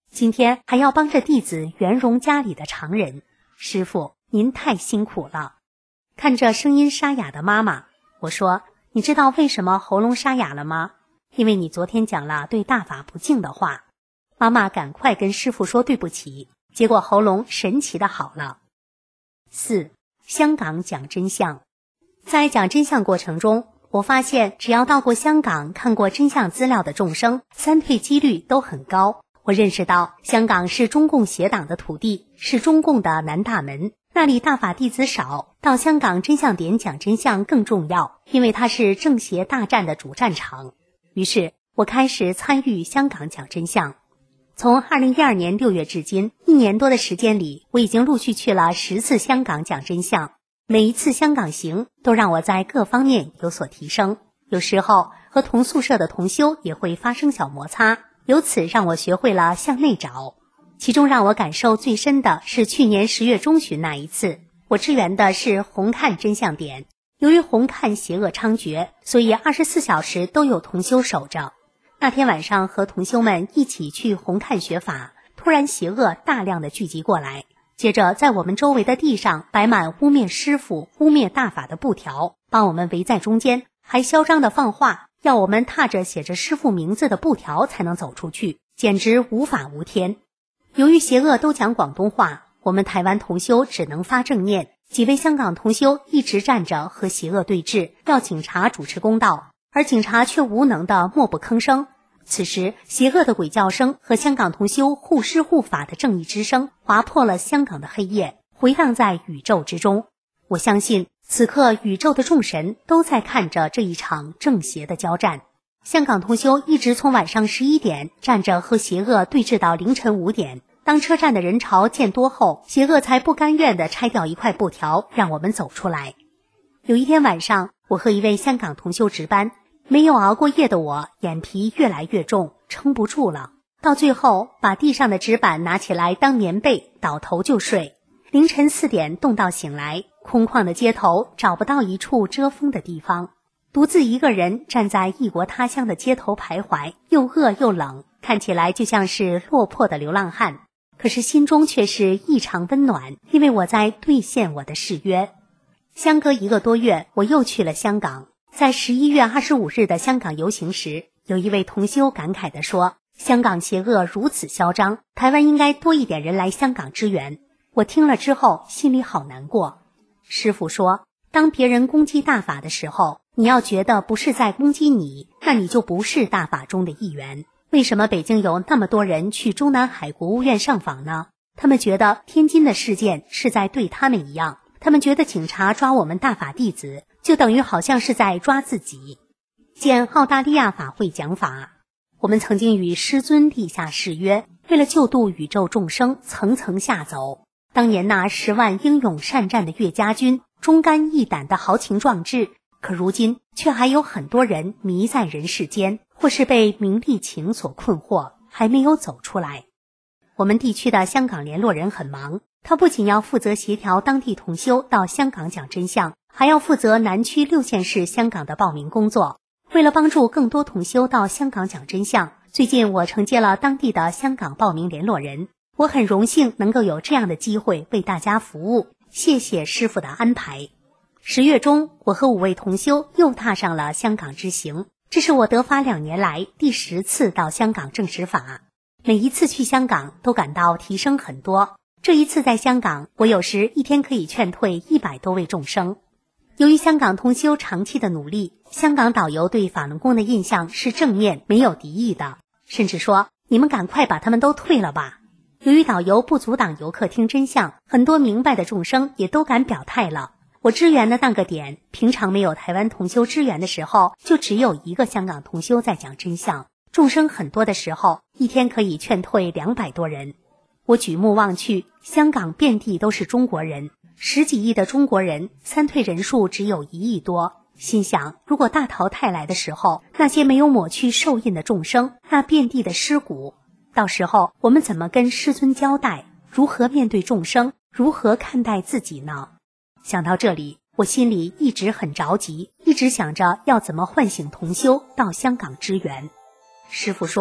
今天还要帮着弟子圆融家里的常人。师父，您太辛苦了。看着声音沙哑的妈妈，我说，你知道为什么喉咙沙哑了吗？因为你昨天讲了对大法不敬的话。妈妈赶快跟师父说对不起，结果喉咙神奇的好了。四、香港讲真相。在讲真相过程中，我发现只要到过香港看过真相资料的众生，三退几率都很高。我认识到香港是中共邪党的土地，是中共的南大门，那里大法弟子少，到香港真相点讲真相更重要，因为它是正邪大战的主战场。于是我开始参与香港讲真相。从二零一二年六月至今，一年多的时间里，我已经陆续去了十次香港讲真相。每一次香港行都让我在各方面有所提升，有时候和同宿舍的同修也会发生小摩擦，由此让我学会了向内找。其中让我感受最深的是去年十月中旬那一次，我支援的是红磡真相点。由于红磡邪恶猖獗，所以二十四小时都有同修守着。那天晚上和同修们一起去红磡学法，突然邪恶大量的聚集过来，接着在我们周围的地上摆满污蔑师父、污蔑大法的布条，把我们围在中间，还嚣张的放话，要我们踏着写着师父名字的布条才能走出去，简直无法无天。由于邪恶都讲广东话，我们台湾同修只能发正念，几位香港同修一直站着和邪恶对峙，要警察主持公道，而警察却无能的默不吭声。此时邪恶的鬼叫声和香港同修护师护法的正义之声划破了香港的黑夜，回荡在宇宙之中。我相信此刻宇宙的众神都在看着这一场正邪的交战。香港同修一直从晚上十一点站着和邪恶对峙到凌晨五点，当车站的人潮渐多后，邪恶才不甘愿地拆掉一块布条让我们走出来。有一天晚上，我和一位香港同修值班，没有熬过夜的我眼皮越来越重，撑不住了，到最后把地上的纸板拿起来当棉被，倒头就睡。凌晨四点冻到醒来，空旷的街头找不到一处遮风的地方，独自一个人站在异国他乡的街头徘徊，又饿又冷，看起来就像是落魄的流浪汉，可是心中却是异常温暖，因为我在兑现我的誓约。相隔一个多月，我又去了香港。在十一月二十五日的香港游行时，有一位同修感慨地说，香港邪恶如此嚣张，台湾应该多一点人来香港支援。我听了之后心里好难过。师父说，当别人攻击大法的时候，你要觉得不是在攻击你，那你就不是大法中的一员。为什么北京有那么多人去中南海国务院上访呢？他们觉得天津的事件是在对他们一样，他们觉得警察抓我们大法弟子就等于好像是在抓自己。见澳大利亚法会讲法，我们曾经与师尊立下誓约，为了救度宇宙众生层层下走。当年那十万英勇善战的岳家军，忠肝义胆的豪情壮志，可如今却还有很多人迷在人世间，或是被名利情所困惑，还没有走出来。我们地区的香港联络人很忙，他不仅要负责协调当地同修到香港讲真相，还要负责南区六县市香港的报名工作。为了帮助更多同修到香港讲真相，最近我承接了当地的香港报名联络人，我很荣幸能够有这样的机会为大家服务，谢谢师父的安排。十月中，我和五位同修又踏上了香港之行，这是我得法两年来第十次到香港证实法。每一次去香港都感到提升很多，这一次在香港，我有时一天可以劝退一百多位众生。由于香港同修长期的努力，香港导游对法轮功的印象是正面没有敌意的，甚至说你们赶快把他们都退了吧。由于导游不阻挡游客听真相，很多明白的众生也都敢表态了。我支援的那个点，平常没有台湾同修支援的时候，就只有一个香港同修在讲真相，众生很多的时候，一天可以劝退两百多人。我举目望去，香港遍地都是中国人，十几亿的中国人，三退人数只有一亿多。心想，如果大淘汰来的时候，那些没有抹去受印的众生，那遍地的尸骨，到时候我们怎么跟师尊交代？如何面对众生？如何看待自己呢？想到这里，我心里一直很着急，一直想着要怎么唤醒同修到香港支援。师父说，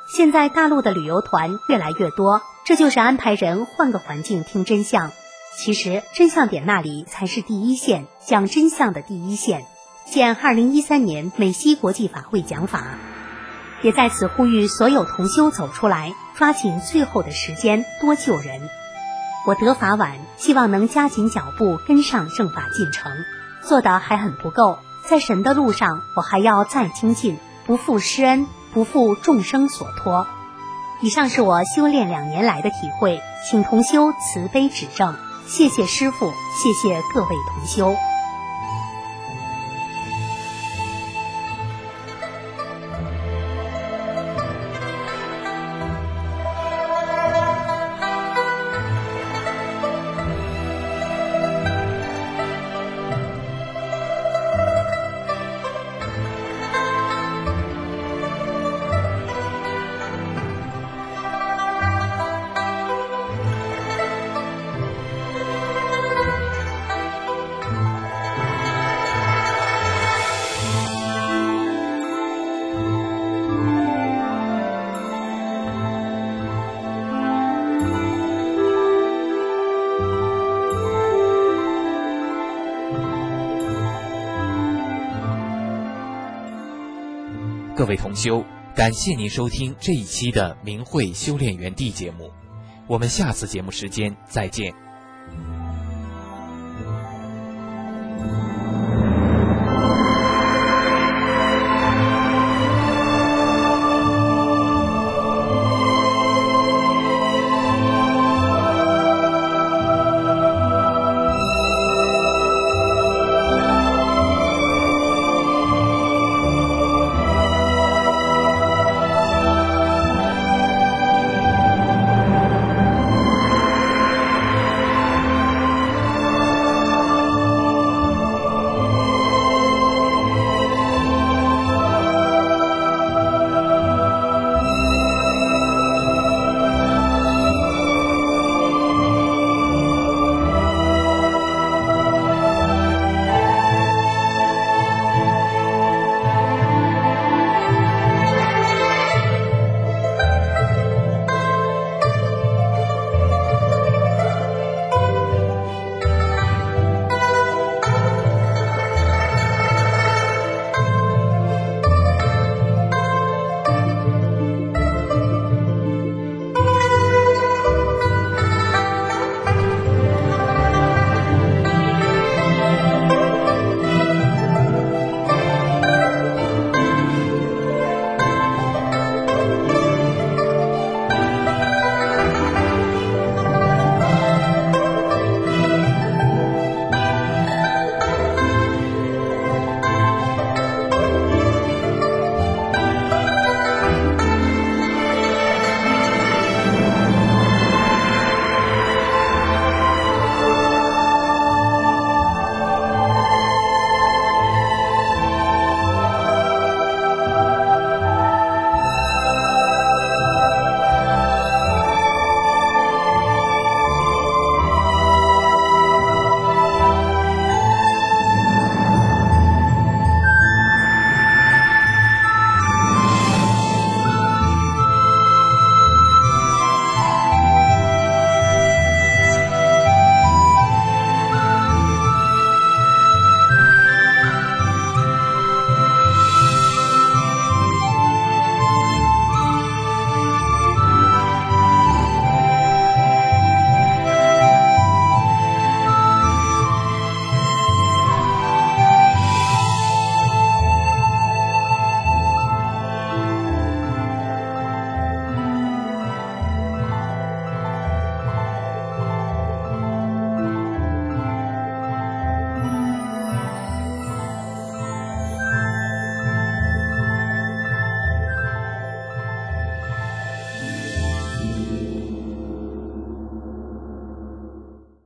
现在大陆的旅游团越来越多，这就是安排人换个环境听真相。其实真相点那里才是第一线，讲真相的第一线。见二零一三年美西国际法会讲法，也在此呼吁所有同修走出来，抓紧最后的时间多救人。我得法晚，希望能加紧脚步跟上正法进程，做的还很不够，在神的路上我还要再精进，不负师恩，不负众生所托。以上是我修炼两年来的体会，请同修慈悲指正。谢谢师父，谢谢各位同修。 各位同修，感谢您收听这一期的明慧修炼园地节目，我们下次节目时间再见。